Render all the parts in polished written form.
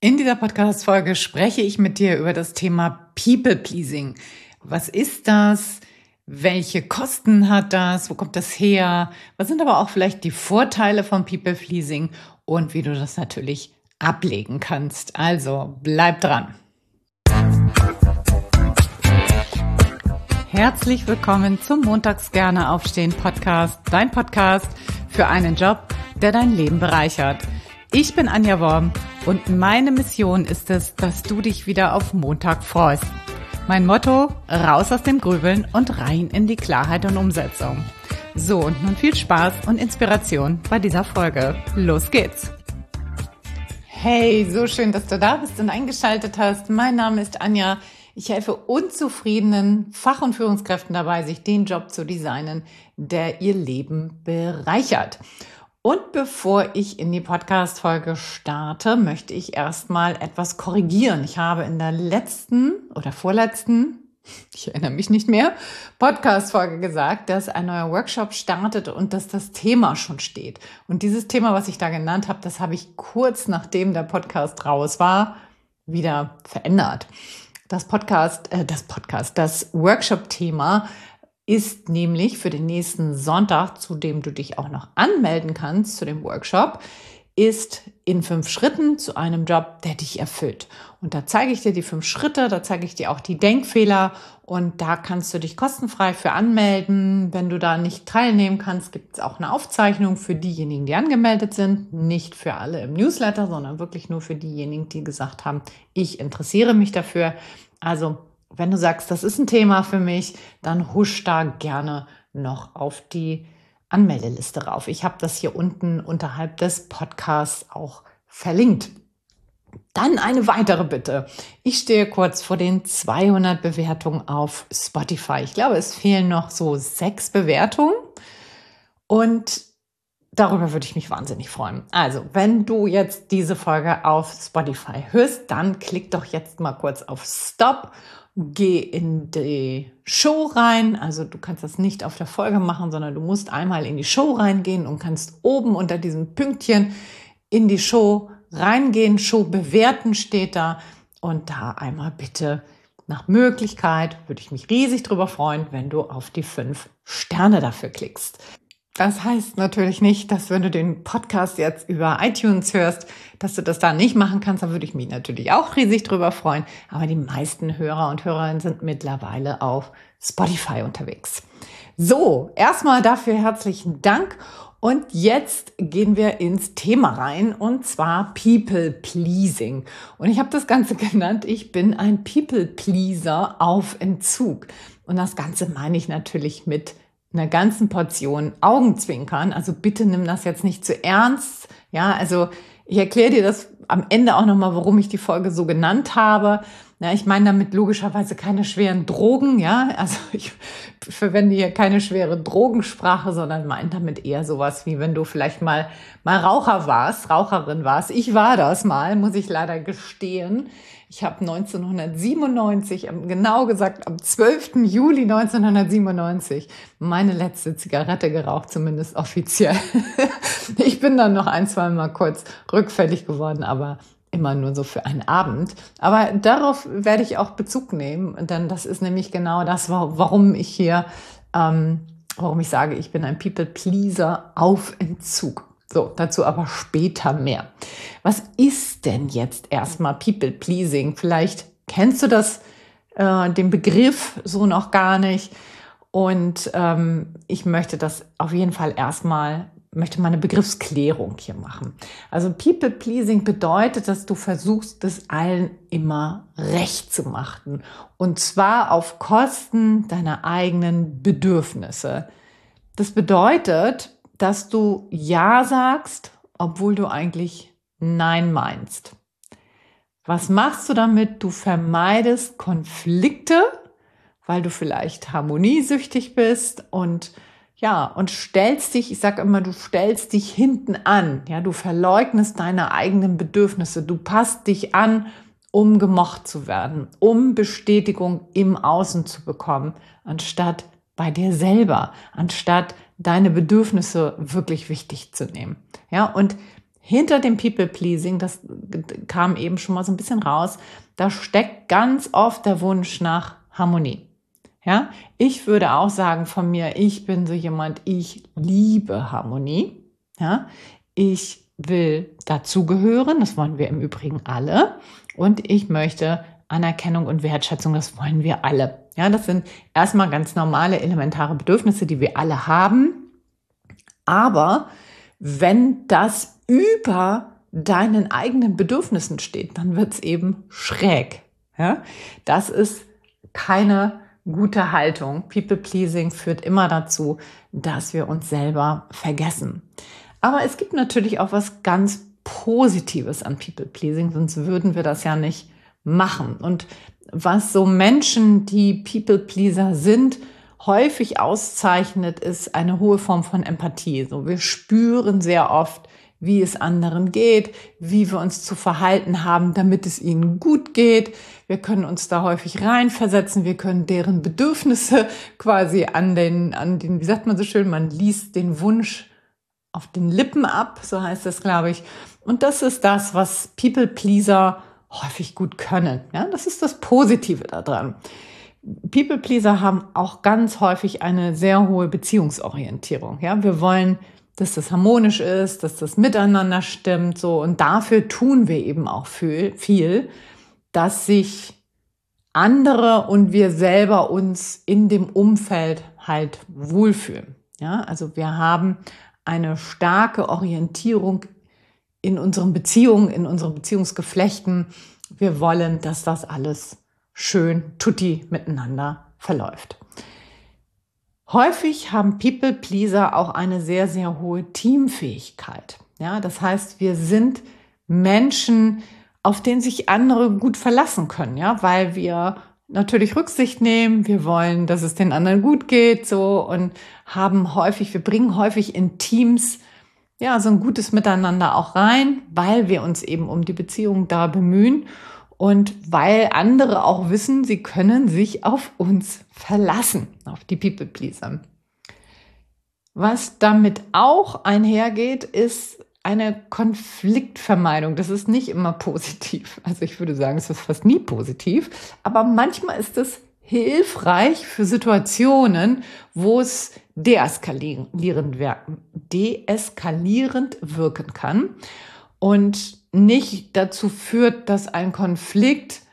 In dieser Podcast-Folge spreche ich mit dir über das Thema People-Pleasing. Was ist das? Welche Kosten hat das? Wo kommt das her? Was sind aber auch vielleicht die Vorteile von People-Pleasing und wie du das natürlich ablegen kannst? Also bleib dran. Herzlich willkommen zum Montags gerne aufstehen Podcast, dein Podcast für einen Job, der dein Leben bereichert. Ich bin Anja Worm und meine Mission ist es, dass du dich wieder auf Montag freust. Mein Motto: raus aus dem Grübeln und rein in die Klarheit und Umsetzung. So, und nun viel Spaß und Inspiration bei dieser Folge. Los geht's! Hey, so schön, dass du da bist und eingeschaltet hast. Mein Name ist Anja. Ich helfe unzufriedenen Fach- und Führungskräften dabei, sich den Job zu designen, der ihr Leben bereichert. Und bevor ich in die Podcast-Folge starte, möchte ich erstmal etwas korrigieren. Ich habe in der letzten oder vorletzten, ich erinnere mich nicht mehr, Podcast-Folge gesagt, dass ein neuer Workshop startet und dass das Thema schon steht. Und dieses Thema, was ich da genannt habe, das habe ich kurz nachdem der Podcast raus war, wieder verändert. Das Workshop-Thema ist nämlich für den nächsten Sonntag, zu dem du dich auch noch anmelden kannst, zu dem Workshop, ist in 5 Schritten zu einem Job, der dich erfüllt. Und da zeige ich dir die 5 Schritte, da zeige ich dir auch die Denkfehler und da kannst du dich kostenfrei für anmelden. Wenn du da nicht teilnehmen kannst, gibt es auch eine Aufzeichnung für diejenigen, die angemeldet sind. Nicht für alle im Newsletter, sondern wirklich nur für diejenigen, die gesagt haben, ich interessiere mich dafür. Also wenn du sagst, das ist ein Thema für mich, dann husch da gerne noch auf die Anmeldeliste rauf. Ich habe das hier unten unterhalb des Podcasts auch verlinkt. Dann eine weitere Bitte. Ich stehe kurz vor den 200 Bewertungen auf Spotify. Ich glaube, es fehlen noch so 6 Bewertungen und darüber würde ich mich wahnsinnig freuen. Also, wenn du jetzt diese Folge auf Spotify hörst, dann klick doch jetzt mal kurz auf Stop. Geh in die Show rein, also du kannst das nicht auf der Folge machen, sondern du musst einmal in die Show reingehen und kannst oben unter diesem Pünktchen in die Show reingehen, Show bewerten steht da und da einmal bitte nach Möglichkeit, würde ich mich riesig drüber freuen, wenn du auf die 5 Sterne dafür klickst. Das heißt natürlich nicht, dass wenn du den Podcast jetzt über iTunes hörst, dass du das da nicht machen kannst. Da würde ich mich natürlich auch riesig drüber freuen. Aber die meisten Hörer und Hörerinnen sind mittlerweile auf Spotify unterwegs. So, erstmal dafür herzlichen Dank. Und jetzt gehen wir ins Thema rein, und zwar People-Pleasing. Und ich habe das Ganze genannt, ich bin ein People-Pleaser auf Entzug. Und das Ganze meine ich natürlich mit einer ganzen Portion Augenzwinkern. Also bitte nimm das jetzt nicht zu ernst. Ja, also ich erkläre dir das am Ende auch nochmal, warum ich die Folge so genannt habe. Ja, ich meine damit logischerweise keine schweren Drogen. Ja, also ich verwende hier keine schwere Drogensprache, sondern meine damit eher sowas wie, wenn du vielleicht mal Raucherin warst. Ich war das mal, muss ich leider gestehen. Ich habe 1997, genau gesagt am 12. Juli 1997, meine letzte Zigarette geraucht, zumindest offiziell. Ich bin dann noch 1-2 Mal kurz rückfällig geworden, aber immer nur so für einen Abend. Aber darauf werde ich auch Bezug nehmen, denn das ist nämlich genau das, warum ich sage, ich bin ein People-Pleaser auf Entzug. So, dazu aber später mehr. Was ist denn jetzt erstmal People-Pleasing? Vielleicht kennst du den Begriff so noch gar nicht. Und ich möchte das auf jeden Fall möchte mal eine Begriffsklärung hier machen. Also People-Pleasing bedeutet, dass du versuchst, es allen immer recht zu machen. Und zwar auf Kosten deiner eigenen Bedürfnisse. Das bedeutet, dass du Ja sagst, obwohl du eigentlich Nein meinst. Was machst du damit? Du vermeidest Konflikte, weil du vielleicht harmoniesüchtig bist und stellst dich, ich sage immer, du stellst dich hinten an. Ja, du verleugnest deine eigenen Bedürfnisse. Du passt dich an, um gemocht zu werden, um Bestätigung im Außen zu bekommen, anstatt bei dir selber, anstatt deine Bedürfnisse wirklich wichtig zu nehmen. Ja, und hinter dem People-Pleasing, das kam eben schon mal so ein bisschen raus, da steckt ganz oft der Wunsch nach Harmonie. Ja, ich würde auch sagen von mir, ich bin so jemand, ich liebe Harmonie. Ja, ich will dazugehören, das wollen wir im Übrigen alle. Und ich möchte Anerkennung und Wertschätzung, das wollen wir alle. Ja, das sind erstmal ganz normale, elementare Bedürfnisse, die wir alle haben. Aber wenn das über deinen eigenen Bedürfnissen steht, dann wird es eben schräg. Ja, das ist keine gute Haltung. People-Pleasing führt immer dazu, dass wir uns selber vergessen. Aber es gibt natürlich auch was ganz Positives an People-Pleasing, sonst würden wir das ja nicht machen. Und was so Menschen, die People-Pleaser sind, häufig auszeichnet, ist eine hohe Form von Empathie. So, wir spüren sehr oft, wie es anderen geht, wie wir uns zu verhalten haben, damit es ihnen gut geht. Wir können uns da häufig reinversetzen. Wir können deren Bedürfnisse quasi an den, wie sagt man so schön, man liest den Wunsch auf den Lippen ab, so heißt es, glaube ich. Und das ist das, was People-Pleaser häufig gut können. Ja, das ist das Positive daran. People-Pleaser haben auch ganz häufig eine sehr hohe Beziehungsorientierung. Ja, wir wollen, dass das harmonisch ist, dass das miteinander stimmt, so. Und dafür tun wir eben auch viel, dass sich andere und wir selber uns in dem Umfeld halt wohlfühlen. Ja, also wir haben eine starke Orientierung in unseren Beziehungen, in unseren Beziehungsgeflechten. Wir wollen, dass das alles schön tutti miteinander verläuft. Häufig haben People-Pleaser auch eine sehr, sehr hohe Teamfähigkeit. Ja, das heißt, wir sind Menschen, auf denen sich andere gut verlassen können, ja, weil wir natürlich Rücksicht nehmen. Wir wollen, dass es den anderen gut geht, so, und wir bringen häufig in Teams ja so ein gutes Miteinander auch rein, weil wir uns eben um die Beziehung da bemühen. Und weil andere auch wissen, sie können sich auf uns verlassen, auf die People-Pleaser. Was damit auch einhergeht, ist eine Konfliktvermeidung. Das ist nicht immer positiv. Also ich würde sagen, es ist fast nie positiv. Aber manchmal ist es hilfreich für Situationen, wo es deeskalierend wirken kann und nicht dazu führt, dass ein Konflikt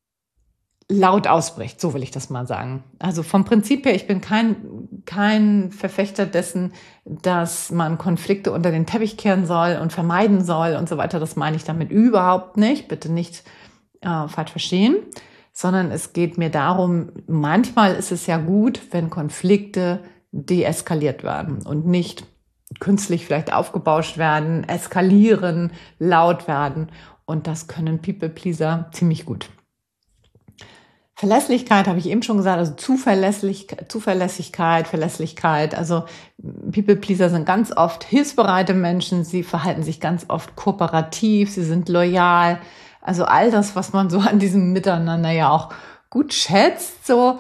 laut ausbricht, so will ich das mal sagen. Also vom Prinzip her, ich bin kein Verfechter dessen, dass man Konflikte unter den Teppich kehren soll und vermeiden soll und so weiter. Das meine ich damit überhaupt nicht. Bitte nicht falsch verstehen, sondern es geht mir darum, manchmal ist es ja gut, wenn Konflikte deeskaliert werden und nicht künstlich vielleicht aufgebauscht werden, eskalieren, laut werden. Und das können People-Pleaser ziemlich gut. Verlässlichkeit habe ich eben schon gesagt, also Zuverlässigkeit, Verlässlichkeit. Also People-Pleaser sind ganz oft hilfsbereite Menschen, sie verhalten sich ganz oft kooperativ, sie sind loyal. Also all das, was man so an diesem Miteinander ja auch gut schätzt, so.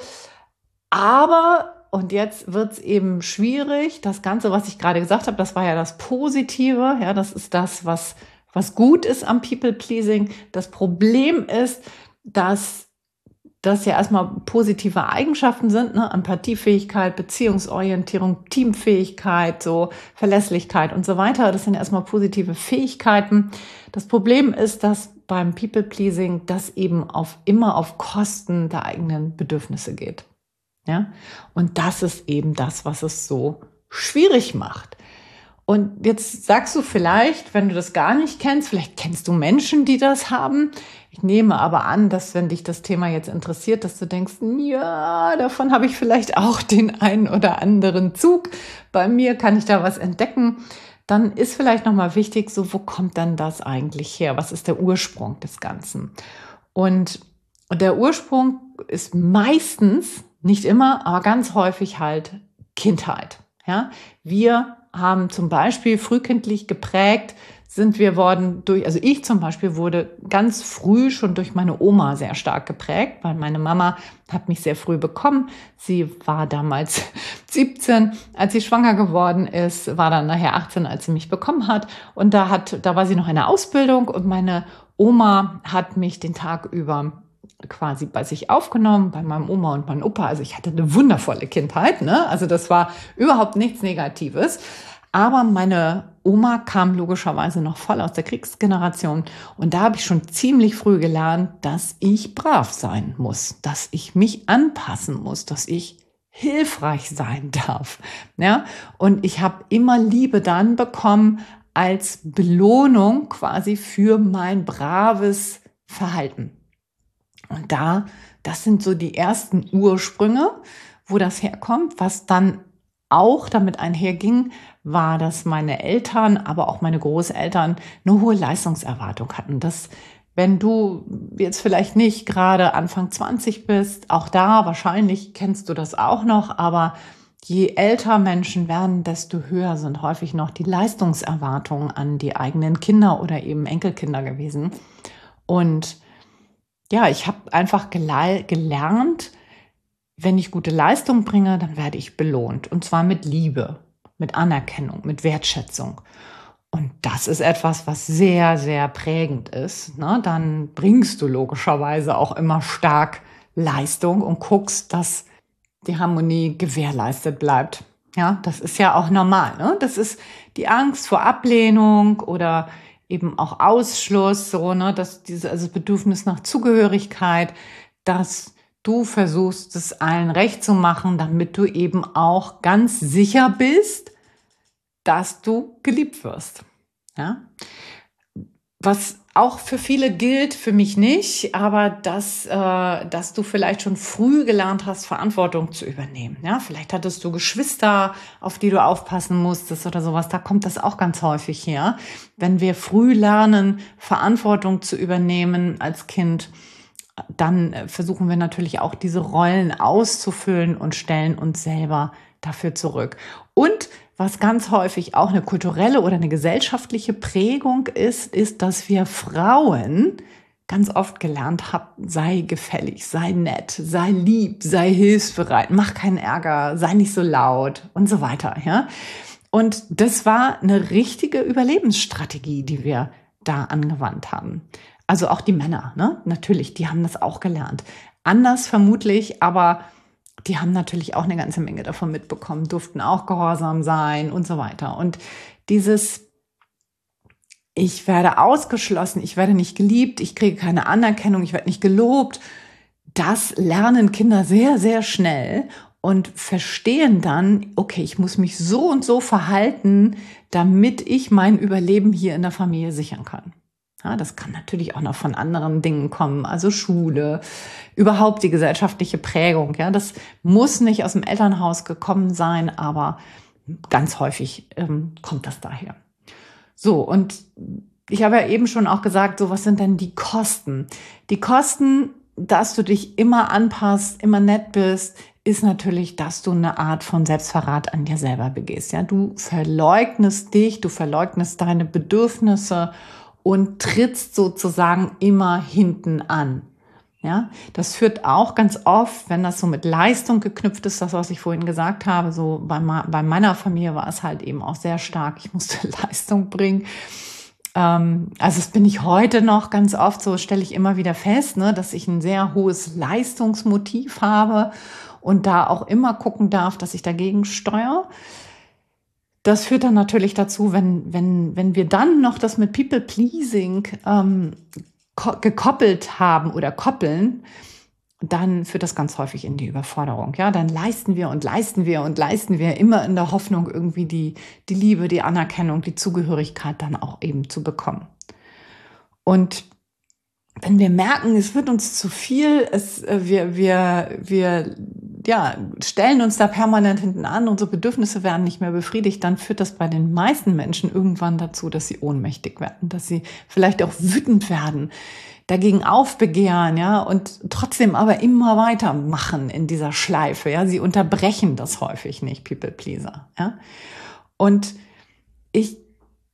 Aber und jetzt wird's eben schwierig. Das Ganze, was ich gerade gesagt habe, das war ja das Positive. Ja, das ist das, was gut ist am People-Pleasing. Das Problem ist, dass das ja erstmal positive Eigenschaften sind, ne? Empathiefähigkeit, Beziehungsorientierung, Teamfähigkeit, so Verlässlichkeit und so weiter. Das sind erstmal positive Fähigkeiten. Das Problem ist, dass beim People-Pleasing das eben immer auf Kosten der eigenen Bedürfnisse geht. Ja? Und das ist eben das, was es so schwierig macht. Und jetzt sagst du vielleicht, wenn du das gar nicht kennst, vielleicht kennst du Menschen, die das haben. Ich nehme aber an, dass wenn dich das Thema jetzt interessiert, dass du denkst, ja, davon habe ich vielleicht auch den einen oder anderen Zug. Bei mir kann ich da was entdecken. Dann ist vielleicht nochmal wichtig, so, wo kommt dann das eigentlich her? Was ist der Ursprung des Ganzen? Und der Ursprung ist meistens, nicht immer, aber ganz häufig halt Kindheit. Ja? Wir haben zum Beispiel frühkindlich geprägt, also ich zum Beispiel wurde ganz früh schon durch meine Oma sehr stark geprägt, weil meine Mama hat mich sehr früh bekommen. Sie war damals 17, als sie schwanger geworden ist, war dann nachher 18, als sie mich bekommen hat. Und da war sie noch in der Ausbildung und meine Oma hat mich den Tag über quasi bei sich aufgenommen, bei meinem Oma und meinem Opa. Also ich hatte eine wundervolle Kindheit, ne? Also das war überhaupt nichts Negatives. Aber meine Oma kam logischerweise noch voll aus der Kriegsgeneration. Und da habe ich schon ziemlich früh gelernt, dass ich brav sein muss, dass ich mich anpassen muss, dass ich hilfreich sein darf. Ja? Und ich habe immer Liebe dann bekommen als Belohnung quasi für mein braves Verhalten. Und das sind so die ersten Ursprünge, wo das herkommt. Was dann auch damit einherging, war, dass meine Eltern, aber auch meine Großeltern eine hohe Leistungserwartung hatten. Dass, wenn du jetzt vielleicht nicht gerade Anfang 20 bist, auch da wahrscheinlich kennst du das auch noch, aber je älter Menschen werden, desto höher sind häufig noch die Leistungserwartungen an die eigenen Kinder oder eben Enkelkinder gewesen. Und ja, ich habe einfach gelernt, wenn ich gute Leistung bringe, dann werde ich belohnt. Und zwar mit Liebe, mit Anerkennung, mit Wertschätzung. Und das ist etwas, was sehr, sehr prägend ist. Ne? Dann bringst du logischerweise auch immer stark Leistung und guckst, dass die Harmonie gewährleistet bleibt. Ja, das ist ja auch normal. Ne? Das ist die Angst vor Ablehnung oder eben auch Ausschluss, so, ne, also Bedürfnis nach Zugehörigkeit, dass du versuchst, es allen recht zu machen, damit du eben auch ganz sicher bist, dass du geliebt wirst. Ja? Was auch für viele gilt, für mich nicht, aber dass du vielleicht schon früh gelernt hast, Verantwortung zu übernehmen. Ja? Vielleicht hattest du Geschwister, auf die du aufpassen musstest oder sowas. Da kommt das auch ganz häufig her. Wenn wir früh lernen, Verantwortung zu übernehmen als Kind, dann versuchen wir natürlich auch diese Rollen auszufüllen und stellen uns selber dafür zurück. Und was ganz häufig auch eine kulturelle oder eine gesellschaftliche Prägung ist, dass wir Frauen ganz oft gelernt haben, sei gefällig, sei nett, sei lieb, sei hilfsbereit, mach keinen Ärger, sei nicht so laut und so weiter. Ja? Und das war eine richtige Überlebensstrategie, die wir da angewandt haben. Also auch die Männer, ne? Natürlich, die haben das auch gelernt. Anders vermutlich, aber die haben natürlich auch eine ganze Menge davon mitbekommen, durften auch gehorsam sein und so weiter. Und dieses, ich werde ausgeschlossen, ich werde nicht geliebt, ich kriege keine Anerkennung, ich werde nicht gelobt, das lernen Kinder sehr, sehr schnell und verstehen dann, okay, ich muss mich so und so verhalten, damit ich mein Überleben hier in der Familie sichern kann. Ja, das kann natürlich auch noch von anderen Dingen kommen, also Schule, überhaupt die gesellschaftliche Prägung. Ja, das muss nicht aus dem Elternhaus gekommen sein, aber ganz häufig kommt das daher. So, und ich habe ja eben schon auch gesagt, so was sind denn die Kosten? Die Kosten, dass du dich immer anpasst, immer nett bist, ist natürlich, dass du eine Art von Selbstverrat an dir selber begehst. Ja, du verleugnest dich, du verleugnest deine Bedürfnisse und trittst sozusagen immer hinten an. Ja, das führt auch ganz oft, wenn das so mit Leistung geknüpft ist, das, was ich vorhin gesagt habe, so bei meiner Familie war es halt eben auch sehr stark, ich musste Leistung bringen. Also das bin ich heute noch ganz oft, so stelle ich immer wieder fest, ne, dass ich ein sehr hohes Leistungsmotiv habe und da auch immer gucken darf, dass ich dagegen steuere. Das führt dann natürlich dazu, wenn wir dann noch das mit People-Pleasing gekoppelt haben oder koppeln, dann führt das ganz häufig in die Überforderung. Ja, dann leisten wir und leisten wir und leisten wir immer in der Hoffnung, irgendwie die Liebe, die Anerkennung, die Zugehörigkeit dann auch eben zu bekommen. Und wenn wir merken, es wird uns zu viel, wir stellen uns da permanent hinten an, unsere Bedürfnisse werden nicht mehr befriedigt, dann führt das bei den meisten Menschen irgendwann dazu, dass sie ohnmächtig werden, dass sie vielleicht auch wütend werden, dagegen aufbegehren, ja, und trotzdem aber immer weitermachen in dieser Schleife, ja. Sie unterbrechen das häufig nicht, People Pleaser, ja. Und ich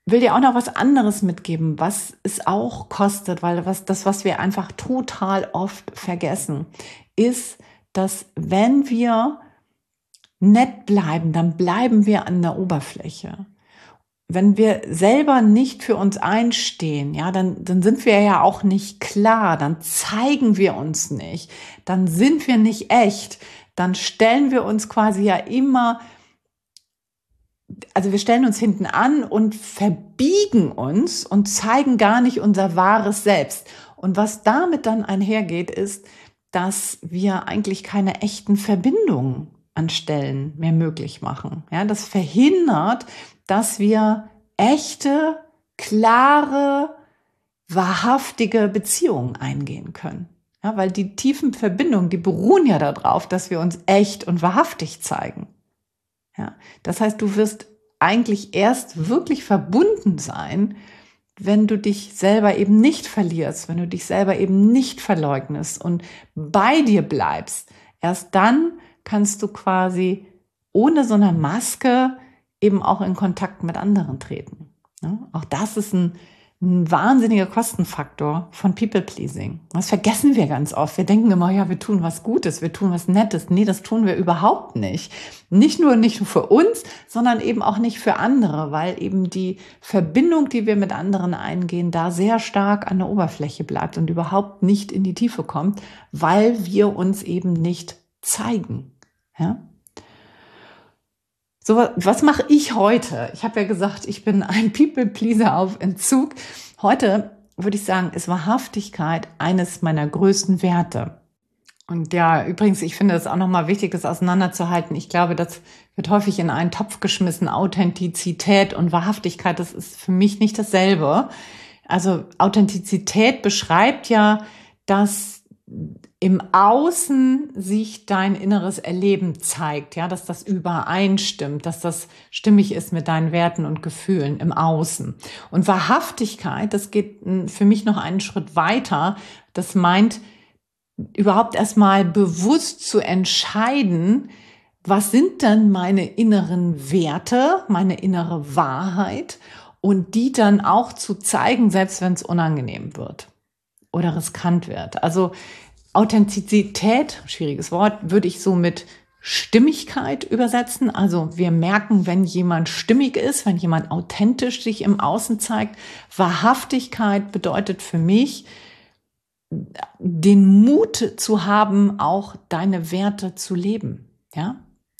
will dir auch noch was anderes mitgeben, was es auch kostet, weil was wir einfach total oft vergessen, ist, dass wenn wir nett bleiben, dann bleiben wir an der Oberfläche. Wenn wir selber nicht für uns einstehen, ja, dann sind wir ja auch nicht klar, dann zeigen wir uns nicht, dann sind wir nicht echt, dann stellen wir uns quasi ja immer, also wir stellen uns hinten an und verbiegen uns und zeigen gar nicht unser wahres Selbst. Und was damit dann einhergeht, ist, dass wir eigentlich keine echten Verbindungen an Stellen mehr möglich machen. Ja, das verhindert, dass wir echte, klare, wahrhaftige Beziehungen eingehen können. Ja, weil die tiefen Verbindungen, die beruhen ja darauf, dass wir uns echt und wahrhaftig zeigen. Ja, das heißt, du wirst eigentlich erst wirklich verbunden sein, wenn du dich selber eben nicht verlierst, wenn du dich selber eben nicht verleugnest und bei dir bleibst. Erst dann kannst du quasi ohne so eine Maske eben auch in Kontakt mit anderen treten. Ja, auch das ist ein wahnsinniger Kostenfaktor von People-Pleasing. Das vergessen wir ganz oft. Wir denken immer, ja, wir tun was Gutes, wir tun was Nettes. Nee, das tun wir überhaupt nicht. Nicht nur für uns, sondern eben auch nicht für andere, weil eben die Verbindung, die wir mit anderen eingehen, da sehr stark an der Oberfläche bleibt und überhaupt nicht in die Tiefe kommt, weil wir uns eben nicht zeigen. Ja? So, was mache ich heute? Ich habe ja gesagt, ich bin ein People-Pleaser auf Entzug. Heute würde ich sagen, ist Wahrhaftigkeit eines meiner größten Werte. Und ja, übrigens, ich finde es auch nochmal wichtig, das auseinanderzuhalten. Ich glaube, das wird häufig in einen Topf geschmissen. Authentizität und Wahrhaftigkeit, das ist für mich nicht dasselbe. Also Authentizität beschreibt ja, dass im Außen sich dein inneres Erleben zeigt, ja, dass das übereinstimmt, dass das stimmig ist mit deinen Werten und Gefühlen im Außen. Und Wahrhaftigkeit, das geht für mich noch einen Schritt weiter. Das meint, überhaupt erstmal bewusst zu entscheiden, was sind denn meine inneren Werte, meine innere Wahrheit und die dann auch zu zeigen, selbst wenn es unangenehm wird oder riskant wird. Also Authentizität, schwieriges Wort, würde ich so mit Stimmigkeit übersetzen. Also wir merken, wenn jemand stimmig ist, wenn jemand authentisch sich im Außen zeigt. Wahrhaftigkeit bedeutet für mich, den Mut zu haben, auch deine Werte zu leben. Ja?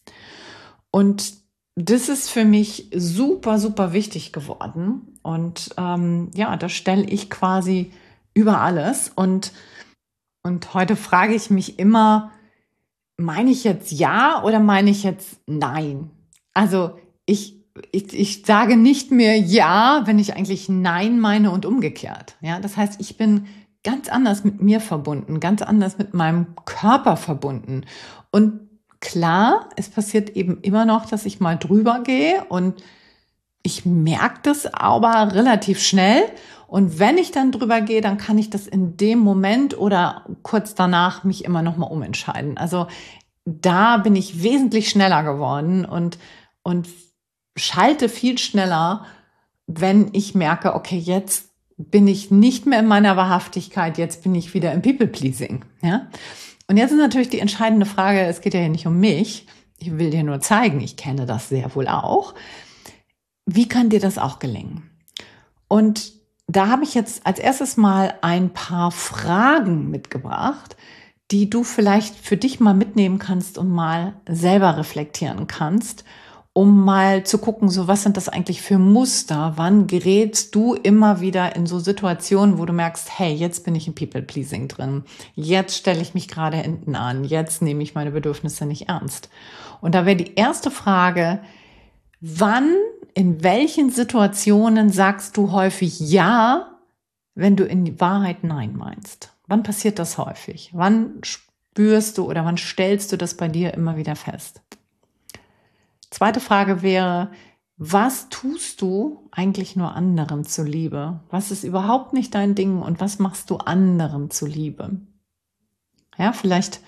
Und das ist für mich super, super wichtig geworden. Und ja, das stelle ich quasi über alles. Und heute frage ich mich immer, meine ich jetzt ja oder meine ich jetzt nein? Also ich sage nicht mehr ja, wenn ich eigentlich nein meine und umgekehrt. Ja, das heißt, ich bin ganz anders mit mir verbunden, ganz anders mit meinem Körper verbunden. Und klar, es passiert eben immer noch, dass ich mal drüber gehe und ich merke das aber relativ schnell. Und wenn ich dann drüber gehe, dann kann ich das in dem Moment oder kurz danach mich immer noch mal umentscheiden. Also da bin ich wesentlich schneller geworden und schalte viel schneller, wenn ich merke, okay, jetzt bin ich nicht mehr in meiner Wahrhaftigkeit, jetzt bin ich wieder im People-Pleasing. Ja? Und jetzt ist natürlich die entscheidende Frage, es geht ja hier nicht um mich, ich will dir nur zeigen, ich kenne das sehr wohl auch. Wie kann dir das auch gelingen? Und da habe ich jetzt als erstes mal ein paar Fragen mitgebracht, die du vielleicht für dich mal mitnehmen kannst und mal selber reflektieren kannst, um mal zu gucken, so was sind das eigentlich für Muster? Wann gerätst du immer wieder in so Situationen, wo du merkst, hey, jetzt bin ich im People-Pleasing drin, jetzt stelle ich mich gerade hinten an, jetzt nehme ich meine Bedürfnisse nicht ernst. Und da wäre die erste Frage, wann, in welchen Situationen sagst du häufig ja, wenn du in Wahrheit nein meinst? Wann passiert das häufig? Wann spürst du oder wann stellst du das bei dir immer wieder fest? Zweite Frage wäre, was tust du eigentlich nur anderem zuliebe? Was ist überhaupt nicht dein Ding und was machst du anderem zuliebe? Ja, vielleicht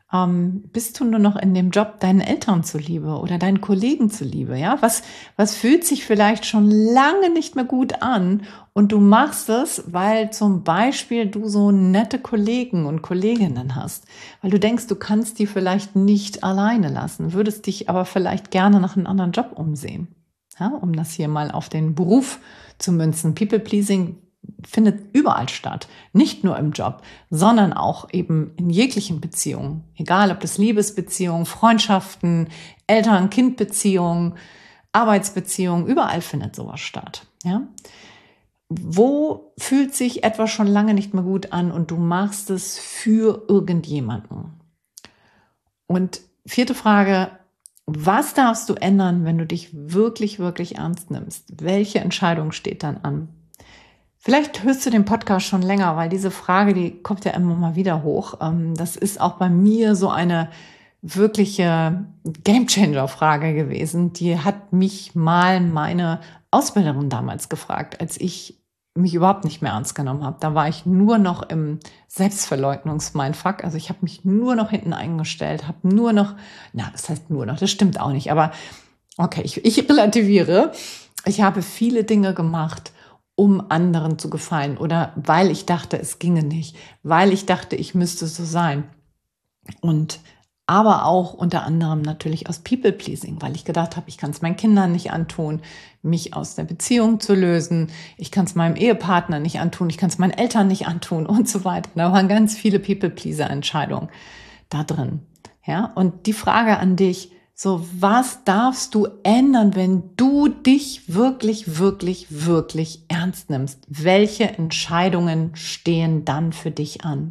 Bist du nur noch in dem Job deinen Eltern zuliebe oder deinen Kollegen zuliebe? Ja, was fühlt sich vielleicht schon lange nicht mehr gut an und du machst es, weil zum Beispiel du so nette Kollegen und Kolleginnen hast, weil du denkst, du kannst die vielleicht nicht alleine lassen, würdest dich aber vielleicht gerne nach einem anderen Job umsehen. Ja, um das hier mal auf den Beruf zu münzen. People-Pleasing findet überall statt, nicht nur im Job, sondern auch eben in jeglichen Beziehungen. Egal, ob das Liebesbeziehungen, Freundschaften, Eltern-Kind-Beziehungen, Arbeitsbeziehungen, überall findet sowas statt. Ja? Wo fühlt sich etwas schon lange nicht mehr gut an und du machst es für irgendjemanden? Und 4. Frage: Was darfst du ändern, wenn du dich wirklich, wirklich ernst nimmst? Welche Entscheidung steht dann an? Vielleicht hörst du den Podcast schon länger, weil diese Frage, die kommt ja immer mal wieder hoch. Das ist auch bei mir so eine wirkliche Gamechanger-Frage gewesen. Die hat mich mal meine Ausbilderin damals gefragt, als ich mich überhaupt nicht mehr ernst genommen habe. Da war ich nur noch im Selbstverleugnungs-Mindfuck. Also ich habe mich nur noch hinten eingestellt, habe nur noch, das heißt nur noch, das stimmt auch nicht, aber okay, ich relativiere. Ich habe viele Dinge gemacht, um anderen zu gefallen oder weil ich dachte, es ginge nicht, weil ich dachte, ich müsste so sein. Und aber auch unter anderem natürlich aus People-Pleasing, weil ich gedacht habe, ich kann es meinen Kindern nicht antun, mich aus der Beziehung zu lösen, ich kann es meinem Ehepartner nicht antun, ich kann es meinen Eltern nicht antun und so weiter. Da waren ganz viele People-Pleaser-Entscheidungen da drin. Ja? Und die Frage an dich: So, was darfst du ändern, wenn du dich wirklich, wirklich, wirklich ernst nimmst? Welche Entscheidungen stehen dann für dich an?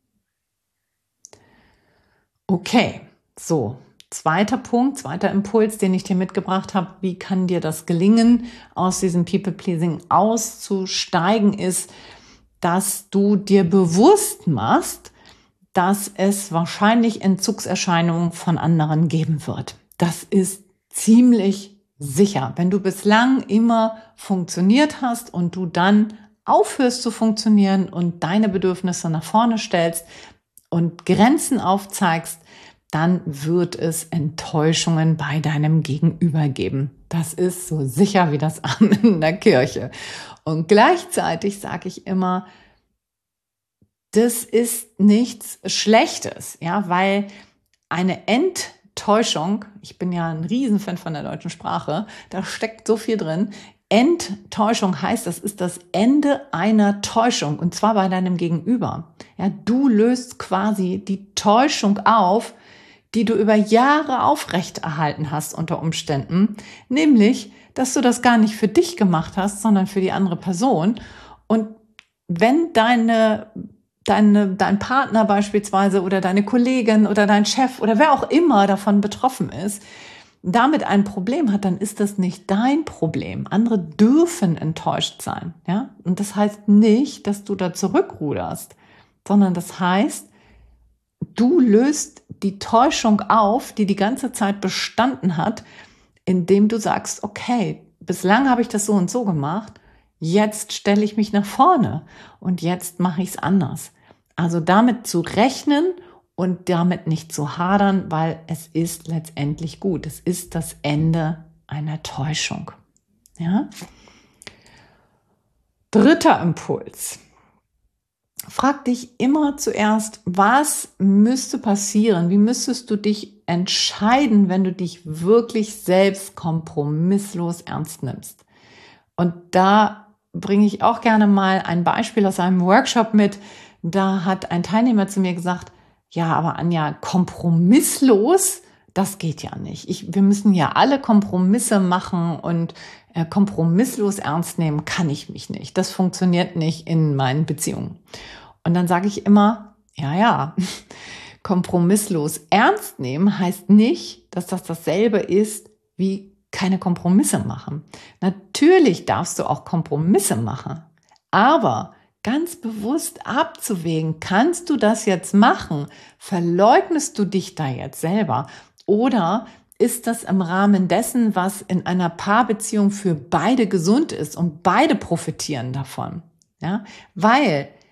Okay, so, zweiter Punkt, zweiter Impuls, den ich dir mitgebracht habe: Wie kann dir das gelingen, aus diesem People-Pleasing auszusteigen, ist, dass du dir bewusst machst, dass es wahrscheinlich Entzugserscheinungen von anderen geben wird. Das ist ziemlich sicher. Wenn du bislang immer funktioniert hast und du dann aufhörst zu funktionieren und deine Bedürfnisse nach vorne stellst und Grenzen aufzeigst, dann wird es Enttäuschungen bei deinem Gegenüber geben. Das ist so sicher wie das Amen in der Kirche. Und gleichzeitig sage ich immer, das ist nichts Schlechtes, ja, weil eine Enttäuschung, ich bin ja ein Riesenfan von der deutschen Sprache, da steckt so viel drin. Enttäuschung heißt, das ist das Ende einer Täuschung, und zwar bei deinem Gegenüber. Ja, du löst quasi die Täuschung auf, die du über Jahre aufrechterhalten hast unter Umständen, nämlich, dass du das gar nicht für dich gemacht hast, sondern für die andere Person. Und wenn dein Partner beispielsweise oder deine Kollegin oder dein Chef oder wer auch immer davon betroffen ist, damit ein Problem hat, dann ist das nicht dein Problem. Andere dürfen enttäuscht sein, ja? Und das heißt nicht, dass du da zurückruderst, sondern das heißt, du löst die Täuschung auf, die die ganze Zeit bestanden hat, indem du sagst, okay, bislang habe ich das so und so gemacht, jetzt stelle ich mich nach vorne und jetzt mache ich es anders. Also damit zu rechnen und damit nicht zu hadern, weil es ist letztendlich gut. Es ist das Ende einer Täuschung. Ja? 3. Impuls. Frag dich immer zuerst, was müsste passieren? Wie müsstest du dich entscheiden, wenn du dich wirklich selbst kompromisslos ernst nimmst? Und da bringe ich auch gerne mal ein Beispiel aus einem Workshop mit. Da hat ein Teilnehmer zu mir gesagt, ja, aber Anja, kompromisslos, das geht ja nicht. Wir müssen ja alle Kompromisse machen und kompromisslos ernst nehmen kann ich mich nicht. Das funktioniert nicht in meinen Beziehungen. Und dann sage ich immer, ja, kompromisslos ernst nehmen heißt nicht, dass das dasselbe ist wie keine Kompromisse machen. Natürlich darfst du auch Kompromisse machen, aber ganz bewusst abzuwägen, kannst du das jetzt machen? Verleugnest du dich da jetzt selber? Oder ist das im Rahmen dessen, was in einer Paarbeziehung für beide gesund ist und beide profitieren davon? Ja, weil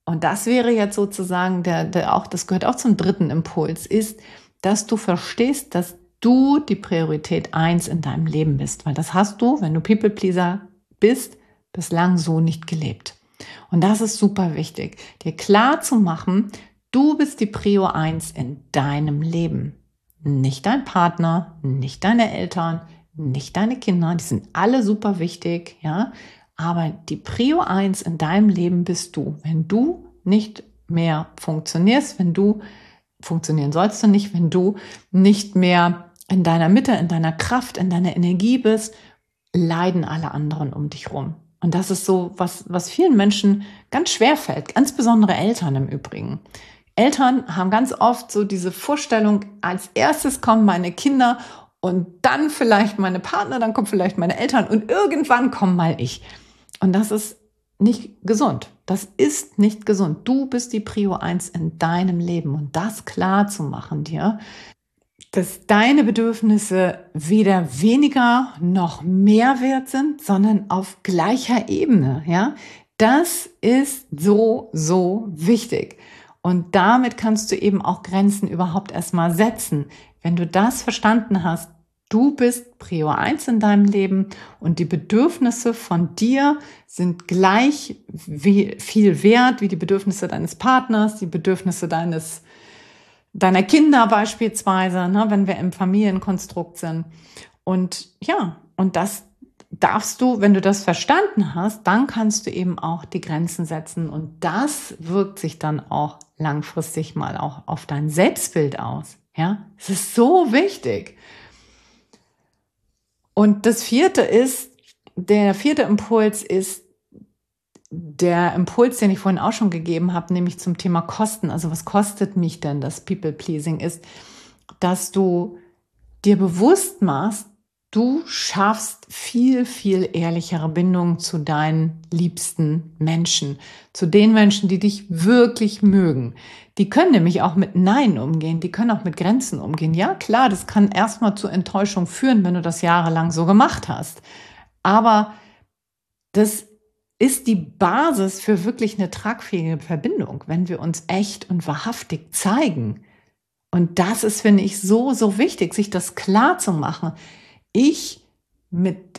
Und das wäre jetzt sozusagen das gehört auch zum dritten Impuls, ist, dass du verstehst, dass du die Priorität 1 in deinem Leben bist. Weil das hast du, wenn du People-Pleaser bist, bislang so nicht gelebt. Und das ist super wichtig, dir klar zu machen, du bist die Prio 1 in deinem Leben. Nicht dein Partner, nicht deine Eltern, nicht deine Kinder, die sind alle super wichtig, ja. Aber die Prio 1 in deinem Leben bist du. Wenn du nicht mehr funktionierst, funktionieren sollst du nicht, wenn du nicht mehr in deiner Mitte, in deiner Kraft, in deiner Energie bist, leiden alle anderen um dich rum. Und das ist so, was vielen Menschen ganz schwer fällt, ganz besondere Eltern im Übrigen. Eltern haben ganz oft so diese Vorstellung, als erstes kommen meine Kinder und dann vielleicht meine Partner, dann kommen vielleicht meine Eltern und irgendwann komme mal ich. Und das ist nicht gesund. Das ist nicht gesund. Du bist die Prio 1 in deinem Leben und das klar zu machen dir, dass deine Bedürfnisse weder weniger noch mehr wert sind, sondern auf gleicher Ebene, ja. Das ist so, so wichtig. Und damit kannst du eben auch Grenzen überhaupt erstmal setzen. Wenn du das verstanden hast, du bist Prio 1 in deinem Leben und die Bedürfnisse von dir sind gleich viel wert wie die Bedürfnisse deines Partners, die Bedürfnisse deiner Kinder beispielsweise, ne, wenn wir im Familienkonstrukt sind. Und ja, und das darfst du, wenn du das verstanden hast, dann kannst du eben auch die Grenzen setzen und das wirkt sich dann auch langfristig mal auch auf dein Selbstbild aus. Ja, es ist so wichtig. Und der vierte Impuls ist der Impuls, den ich vorhin auch schon gegeben habe, nämlich zum Thema Kosten. Also was kostet mich denn das People-Pleasing ist, dass du dir bewusst machst, du schaffst viel, viel ehrlichere Bindungen zu deinen liebsten Menschen, zu den Menschen, die dich wirklich mögen. Die können nämlich auch mit Nein umgehen, die können auch mit Grenzen umgehen. Ja, klar, das kann erstmal zu Enttäuschung führen, wenn du das jahrelang so gemacht hast. Aber das ist die Basis für wirklich eine tragfähige Verbindung, wenn wir uns echt und wahrhaftig zeigen. Und das ist, finde ich, so, so wichtig, sich das klar zu machen. Ich mit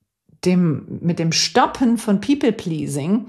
dem Stoppen von People-Pleasing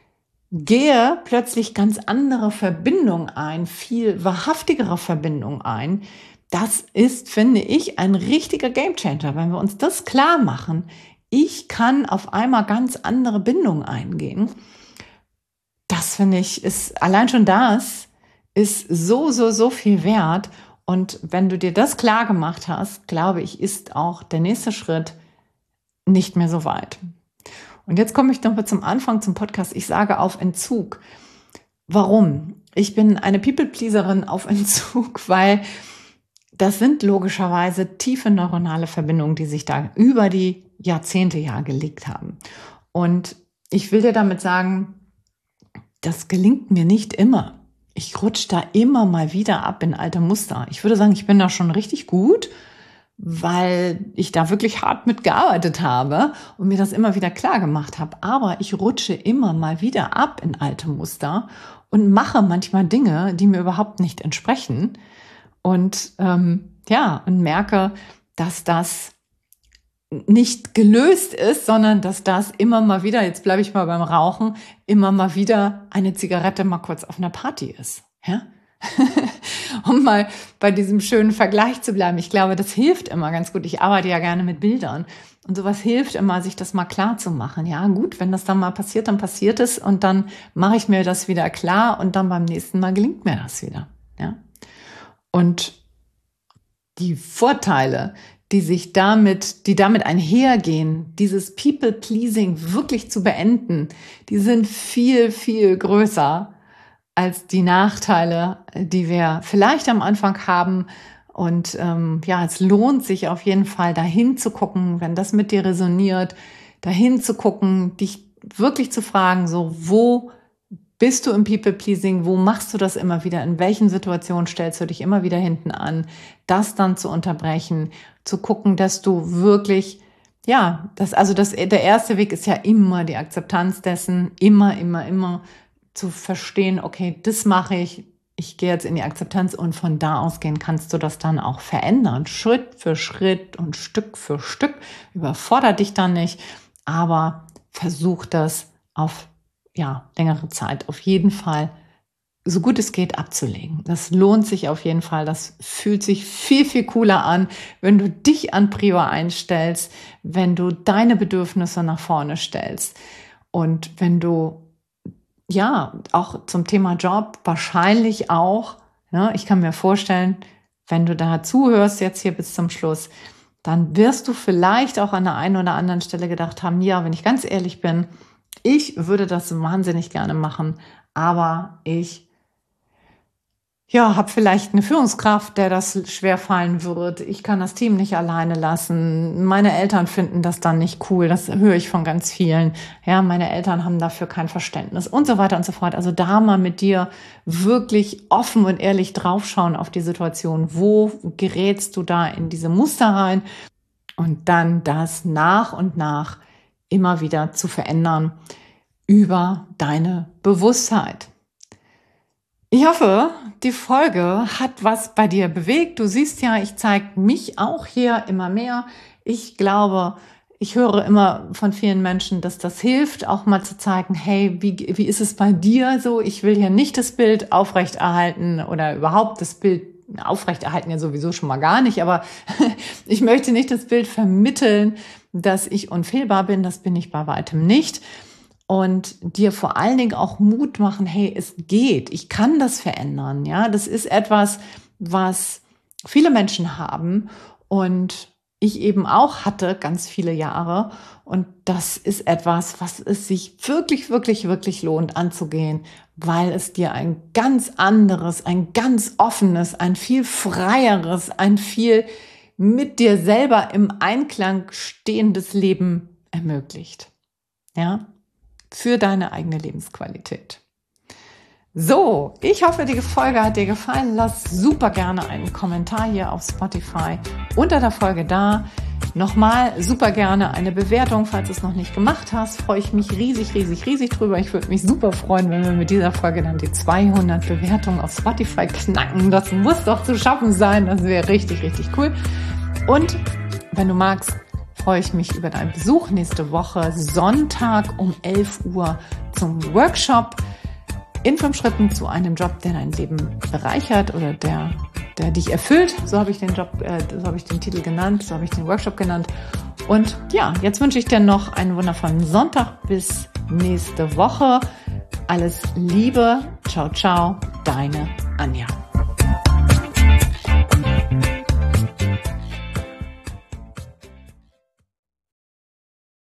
gehe plötzlich ganz andere Verbindungen ein, viel wahrhaftigere Verbindungen ein. Das ist, finde ich, ein richtiger Gamechanger, wenn wir uns das klar machen. Ich kann auf einmal ganz andere Bindungen eingehen. Das, finde ich, allein schon das ist so, so, so viel wert. Und wenn du dir das klar gemacht hast, glaube ich, ist auch der nächste Schritt nicht mehr so weit. Und jetzt komme ich nochmal zum Anfang zum Podcast. Ich sage auf Entzug. Warum? Ich bin eine People-Pleaserin auf Entzug, weil das sind logischerweise tiefe neuronale Verbindungen, die sich da über die Jahrzehnte gelegt haben. Und ich will dir damit sagen, das gelingt mir nicht immer. Ich rutsche da immer mal wieder ab in alte Muster. Ich würde sagen, ich bin da schon richtig gut, weil ich da wirklich hart mitgearbeitet habe und mir das immer wieder klar gemacht habe. Aber ich rutsche immer mal wieder ab in alte Muster und mache manchmal Dinge, die mir überhaupt nicht entsprechen. Und und merke, dass das nicht gelöst ist, sondern dass das immer mal wieder, jetzt bleibe ich mal beim Rauchen, immer mal wieder eine Zigarette mal kurz auf einer Party ist. Ja? Um mal bei diesem schönen Vergleich zu bleiben. Ich glaube, das hilft immer ganz gut. Ich arbeite ja gerne mit Bildern. Und sowas hilft immer, sich das mal klar zu machen. Ja, gut, wenn das dann mal passiert, dann passiert es. Und dann mache ich mir das wieder klar. Und dann beim nächsten Mal gelingt mir das wieder. Ja? Und die Vorteile, die damit einhergehen, dieses People-Pleasing wirklich zu beenden, die sind viel, viel größer als die Nachteile, die wir vielleicht am Anfang haben. Und es lohnt sich auf jeden Fall, dahin zu gucken, wenn das mit dir resoniert, dahin zu gucken, dich wirklich zu fragen, so, wo bist du im People-Pleasing? Wo machst du das immer wieder? In welchen Situationen stellst du dich immer wieder hinten an? Das dann zu unterbrechen, zu gucken, dass du wirklich, der erste Weg ist ja immer die Akzeptanz dessen, immer zu verstehen, okay, das mache ich gehe jetzt in die Akzeptanz und von da ausgehen kannst du das dann auch verändern. Schritt für Schritt und Stück für Stück. Überfordere dich dann nicht, aber versuch das auf längere Zeit auf jeden Fall so gut es geht abzulegen. Das lohnt sich auf jeden Fall. Das fühlt sich viel, viel cooler an, wenn du dich an Prio einstellst, wenn du deine Bedürfnisse nach vorne stellst und wenn du auch zum Thema Job wahrscheinlich auch, ich kann mir vorstellen, wenn du da zuhörst jetzt hier bis zum Schluss, dann wirst du vielleicht auch an der einen oder anderen Stelle gedacht haben, ja, wenn ich ganz ehrlich bin, ich würde das wahnsinnig gerne machen, aber ich habe vielleicht eine Führungskraft, der das schwerfallen wird. Ich kann das Team nicht alleine lassen. Meine Eltern finden das dann nicht cool. Das höre ich von ganz vielen. Ja, meine Eltern haben dafür kein Verständnis und so weiter und so fort. Also da mal mit dir wirklich offen und ehrlich draufschauen auf die Situation. Wo gerätst du da in diese Muster rein? Und dann das nach und nach immer wieder zu verändern über deine Bewusstheit. Ich hoffe, die Folge hat was bei dir bewegt. Du siehst ja, ich zeige mich auch hier immer mehr. Ich glaube, ich höre immer von vielen Menschen, dass das hilft, auch mal zu zeigen, hey, wie ist es bei dir so? Ich will hier nicht das Bild aufrechterhalten oder überhaupt das Bild aufrechterhalten ja sowieso schon mal gar nicht, aber ich möchte nicht das Bild vermitteln, dass ich unfehlbar bin. Das bin ich bei weitem nicht. Und dir vor allen Dingen auch Mut machen, hey, es geht, ich kann das verändern. Ja, das ist etwas, was viele Menschen haben und ich eben auch hatte ganz viele Jahre. Und das ist etwas, was es sich wirklich, wirklich, wirklich lohnt anzugehen, weil es dir ein ganz anderes, ein ganz offenes, ein viel freieres, ein viel mit dir selber im Einklang stehendes Leben ermöglicht. Ja, für deine eigene Lebensqualität. So, ich hoffe, die Folge hat dir gefallen. Lass super gerne einen Kommentar hier auf Spotify unter der Folge da. Nochmal super gerne eine Bewertung, falls du es noch nicht gemacht hast. Freue ich mich riesig, riesig, riesig drüber. Ich würde mich super freuen, wenn wir mit dieser Folge dann die 200 Bewertungen auf Spotify knacken. Das muss doch zu schaffen sein. Das wäre richtig, richtig cool. Und wenn du magst, freue ich mich über deinen Besuch nächste Woche Sonntag um 11 Uhr zum Workshop in 5 Schritten zu einem Job, der dein Leben bereichert oder der dich erfüllt. So habe ich den Titel genannt, so habe ich den Workshop genannt. Und ja, jetzt wünsche ich dir noch einen wundervollen Sonntag bis nächste Woche. Alles Liebe. Ciao, ciao. Deine Anja.